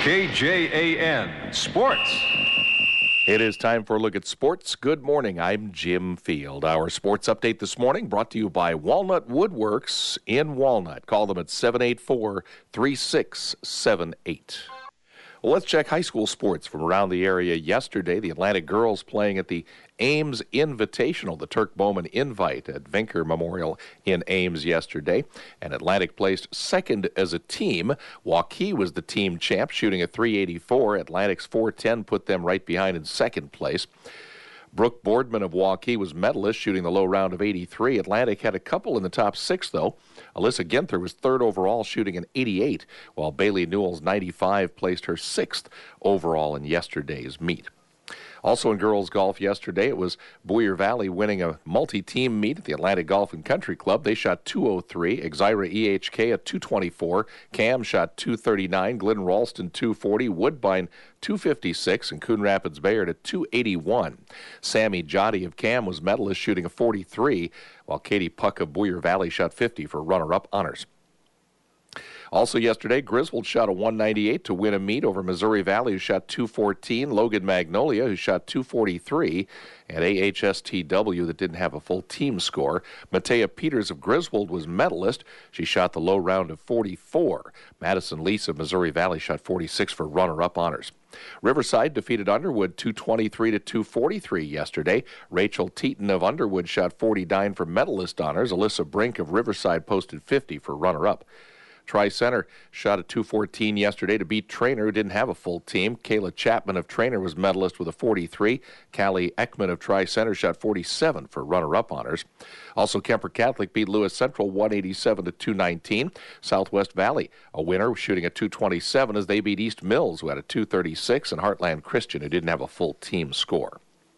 KJAN Sports. It is time for a look at sports. Good morning. I'm Jim Field. Our sports update this morning brought to you by Walnut Woodworks in Walnut. Call them at 784-3678. Well, let's check high school sports from around the area yesterday. The Atlantic girls playing at the Ames Invitational, the Turk Bowman Invite at Vinker Memorial in Ames yesterday. And Atlantic placed second as a team. Waukee was the team champ, shooting a .384. Atlantic's .410 put them right behind in second place. Brooke Boardman of Waukee was medalist, shooting the low round of 83. Atlantic had a couple in the top six, though. Alyssa Ginther was third overall, shooting an 88, while Bailey Newell's 95 placed her sixth overall in yesterday's meet. Also in girls golf yesterday, it was Boyer Valley winning a multi-team meet at the Atlantic Golf and Country Club. They shot .203, Exira EHK at .224, Cam shot .239, Glidden Ralston .240, Woodbine .256, and Coon Rapids Bayard at .281. Sammy Jotty of Cam was medalist, shooting a .43, while Katie Puck of Boyer Valley shot .50 for runner-up honors. Also yesterday, Griswold shot a .198 to win a meet over Missouri Valley, who shot .214, Logan Magnolia, who shot .243, and AHSTW that didn't have a full team score. Matea Peters of Griswold was medalist. She shot the low round of 44. Madison Lease of Missouri Valley shot 46 for runner-up honors. Riverside defeated Underwood 223 to 243 yesterday. Rachel Teton of Underwood shot 49 for medalist honors. Alyssa Brink of Riverside posted 50 for runner-up. Tri-Center shot a .214 yesterday to beat Trainer, who didn't have a full team. Kayla Chapman of Trainer was medalist with a .43. Callie Ekman of Tri-Center shot 47 for runner-up honors. Also, Kemper Catholic beat Lewis Central 187 to 219. Southwest Valley, a winner, shooting a .227 as they beat East Mills, who had a .236, and Heartland Christian, who didn't have a full team score.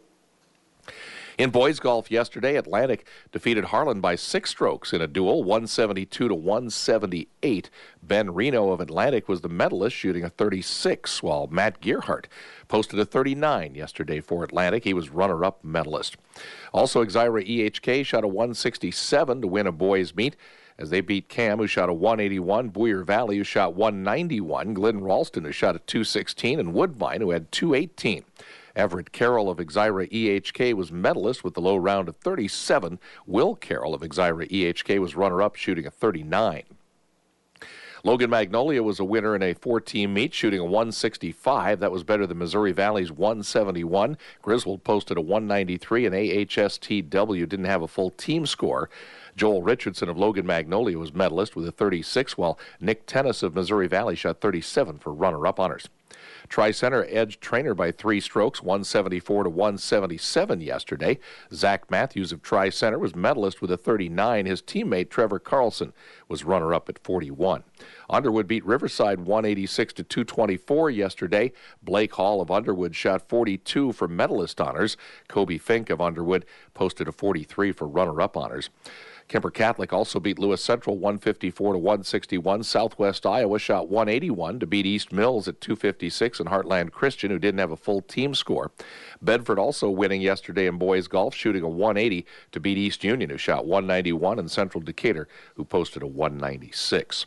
In boys golf yesterday, Atlantic defeated Harlan by 6 strokes in a duel, 172 to 178. Ben Reno of Atlantic was the medalist, shooting a .36, while Matt Gearhart posted a .39 yesterday for Atlantic. He was runner-up medalist. Also, Exira EHK shot a .167 to win a boys meet, as they beat Cam, who shot a .181, Boyer Valley, who shot .191, Glidden Ralston, who shot a .216, and Woodbine, who had .218. Everett Carroll of Exira EHK was medalist with the low round of 37. Will Carroll of Exira EHK was runner-up, shooting a .39. Logan Magnolia was a winner in a 4-team meet, shooting a .165. That was better than Missouri Valley's .171. Griswold posted a .193, and AHSTW didn't have a full team score. Joel Richardson of Logan Magnolia was medalist with a .36, while Nick Tennis of Missouri Valley shot .37 for runner-up honors. Tri-Center edged Trainer by 3 strokes, 174 to 177 yesterday. Zach Matthews of Tri-Center was medalist with a .39. His teammate Trevor Carlson was runner-up at 41. Underwood beat Riverside 186 to 224 yesterday. Blake Hall of Underwood shot 42 for medalist honors. Kobe Fink of Underwood posted a 43 for runner-up honors. Kemper Catholic also beat Lewis Central 154 to 161. Southwest Iowa shot 181 to beat East Mills at 256, and Heartland Christian, who didn't have a full team score. Bedford also winning yesterday in boys golf, shooting a 180 to beat East Union, who shot 191, and Central Decatur, who posted a 196.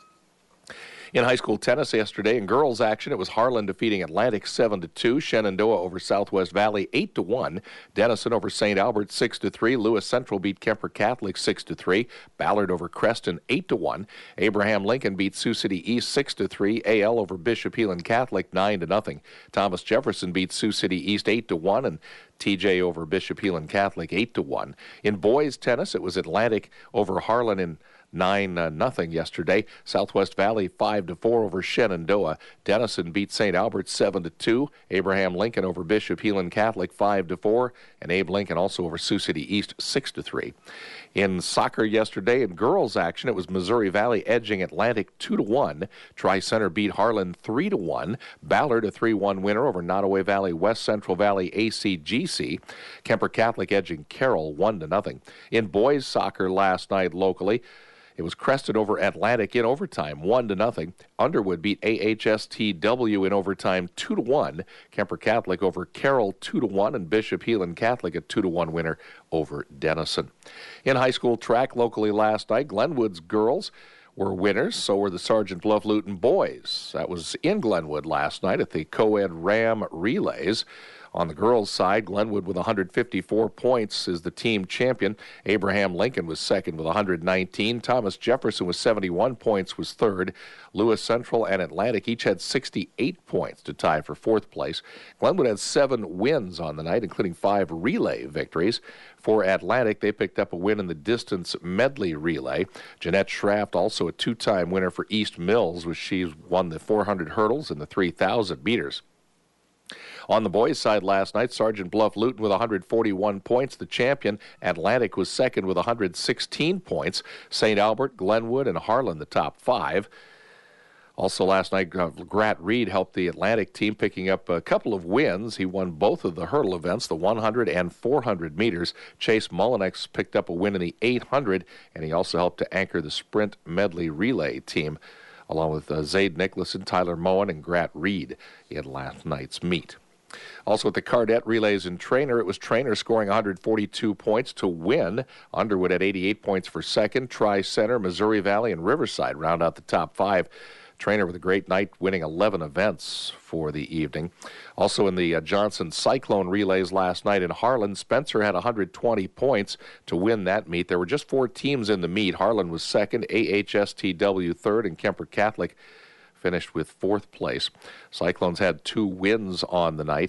In high school tennis yesterday, in girls action, it was Harlan defeating Atlantic 7-2, Shenandoah over Southwest Valley 8-1, Denison over St. Albert 6-3, Lewis Central beat Kemper Catholic 6-3, Ballard over Creston 8-1, Abraham Lincoln beat Sioux City East 6-3, AL over Bishop Heelan Catholic 9-0, Thomas Jefferson beat Sioux City East 8-1, and TJ over Bishop Heelan Catholic 8-1. In boys tennis, it was Atlantic over Harlan in 9-0 yesterday. Southwest Valley 5-4 over Shenandoah. Denison beat St. Albert 7-2. Abraham Lincoln over Bishop Heelan Catholic 5-4, and Abe Lincoln also over Sioux City East 6-3. In soccer yesterday, in girls action, it was Missouri Valley edging Atlantic 2-1. Tri-Center beat Harlan 3-1. Ballard a 3-1 winner over Nottoway Valley West Central Valley ACGC. Kemper Catholic edging Carroll 1-0. In boys soccer last night locally, it was Creston over Atlantic in overtime, 1-0. Underwood beat AHSTW in overtime, 2-1. Kemper Catholic over Carroll, 2-1, and Bishop Heelan Catholic a 2-1 winner over Denison. In high school track locally last night, Glenwood's girls were winners. So were the Sergeant Bluff Luton boys. That was in Glenwood last night at the co-ed Ram Relays. On the girls' side, Glenwood with 154 points is the team champion. Abraham Lincoln was second with 119. Thomas Jefferson with 71 points was third. Lewis Central and Atlantic each had 68 points to tie for fourth place. Glenwood had 7 wins on the night, including 5 relay victories. For Atlantic, they picked up a win in the distance medley relay. Jeanette Schraft, also a 2-time winner for East Mills, was she won the 400 hurdles and the 3,000 meters. On the boys' side last night, Sergeant Bluff Luton with 141 points, the champion. Atlantic was second with 116 points. St. Albert, Glenwood, and Harlan the top 5. Also last night, Grat Reed helped the Atlantic team, picking up a couple of wins. He won both of the hurdle events, the 100 and 400 meters. Chase Mullinex picked up a win in the 800, and he also helped to anchor the sprint medley relay team, along with Zaid Nicholson, Tyler Moen, and Grat Reed in last night's meet. Also at the Cardette Relays in Trainer, it was Trainer scoring 142 points to win. Underwood had 88 points for second. Tri-Center, Missouri Valley, and Riverside round out the top 5. Trainer with a great night, winning 11 events for the evening. Also in the Johnson Cyclone Relays last night in Harlan, Spencer had 120 points to win that meet. There were just 4 teams in the meet. Harlan was second, AHSTW third, and Kemper Catholic finished with 4th place. Cyclones had 2 wins on the night.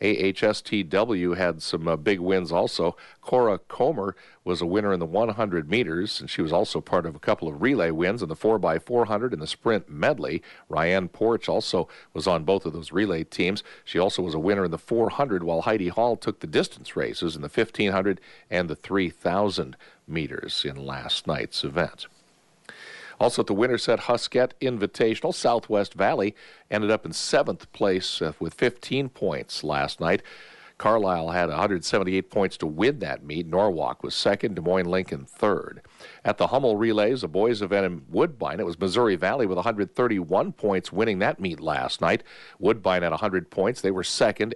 AHSTW had some big wins also. Cora Comer was a winner in the 100 meters, and she was also part of a couple of relay wins in the 4x400 and the sprint medley. Ryan Porch also was on both of those relay teams. She also was a winner in the 400, while Heidi Hall took the distance races in the 1500 and the 3000 meters in last night's event. Also at the Winterset Husket Invitational, Southwest Valley ended up in 7th place with 15 points last night. Carlisle had 178 points to win that meet. Norwalk was second, Des Moines Lincoln third. At the Hummel Relays, a boys' event in Woodbine, it was Missouri Valley with 131 points winning that meet last night. Woodbine had 100 points. They were second.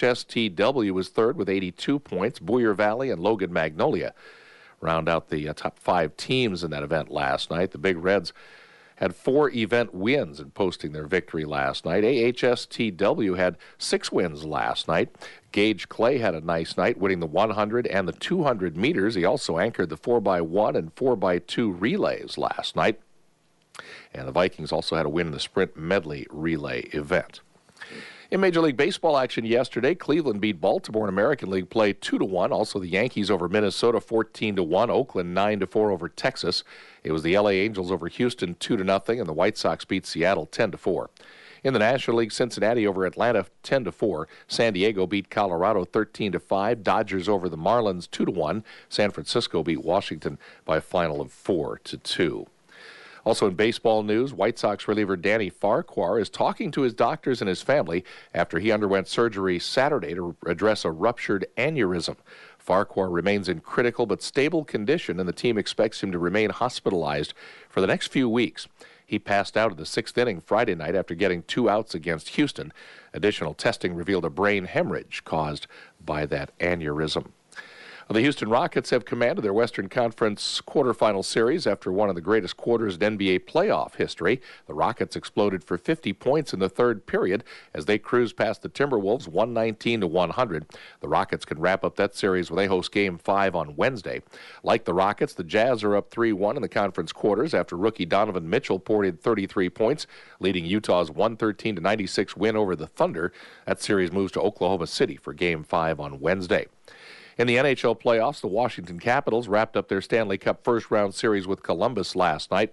AHSTW was third with 82 points. Boyer Valley and Logan Magnolia round out the top 5 teams in that event last night. The Big Reds had 4 event wins in posting their victory last night. AHSTW had 6 wins last night. Gage Clay had a nice night, winning the 100 and the 200 meters. He also anchored the 4x1 and 4x2 relays last night. And the Vikings also had a win in the sprint medley relay event. In Major League Baseball action yesterday, Cleveland beat Baltimore in American League play 2-1. Also, the Yankees over Minnesota 14-1. Oakland 9-4 over Texas. It was the LA Angels over Houston 2-0, and the White Sox beat Seattle 10-4. In the National League, Cincinnati over Atlanta 10-4. San Diego beat Colorado 13-5. Dodgers over the Marlins 2-1. San Francisco beat Washington by a final of 4-2. Also in baseball news, White Sox reliever Danny Farquhar is talking to his doctors and his family after he underwent surgery Saturday to address a ruptured aneurysm. Farquhar remains in critical but stable condition, and the team expects him to remain hospitalized for the next few weeks. He passed out in the 6th inning Friday night after getting 2 outs against Houston. Additional testing revealed a brain hemorrhage caused by that aneurysm. The Houston Rockets have commanded their Western Conference quarterfinal series after one of the greatest quarters in NBA playoff history. The Rockets exploded for 50 points in the 3rd period as they cruised past the Timberwolves 119-100. The Rockets can wrap up that series when they host Game 5 on Wednesday. Like the Rockets, the Jazz are up 3-1 in the conference quarters after rookie Donovan Mitchell poured in 33 points, leading Utah's 113-96 win over the Thunder. That series moves to Oklahoma City for Game 5 on Wednesday. In the NHL playoffs, the Washington Capitals wrapped up their Stanley Cup first-round series with Columbus last night.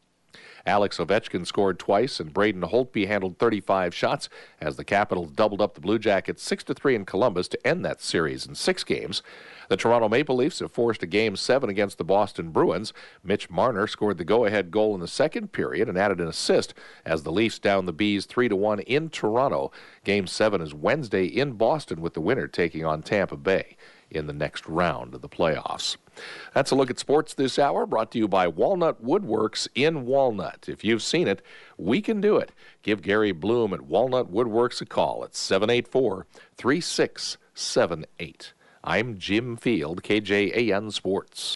Alex Ovechkin scored twice, and Braden Holtby handled 35 shots as the Capitals doubled up the Blue Jackets 6-3 in Columbus to end that series in 6 games. The Toronto Maple Leafs have forced a Game 7 against the Boston Bruins. Mitch Marner scored the go-ahead goal in the 2nd period and added an assist as the Leafs downed the Bees 3-1 in Toronto. Game 7 is Wednesday in Boston, with the winner taking on Tampa Bay in the next round of the playoffs. That's a look at sports this hour, brought to you by Walnut Woodworks in Walnut. If you've seen it, we can do it. Give Gary Bloom at Walnut Woodworks a call at 784-3678. I'm Jim Field, KJAN Sports.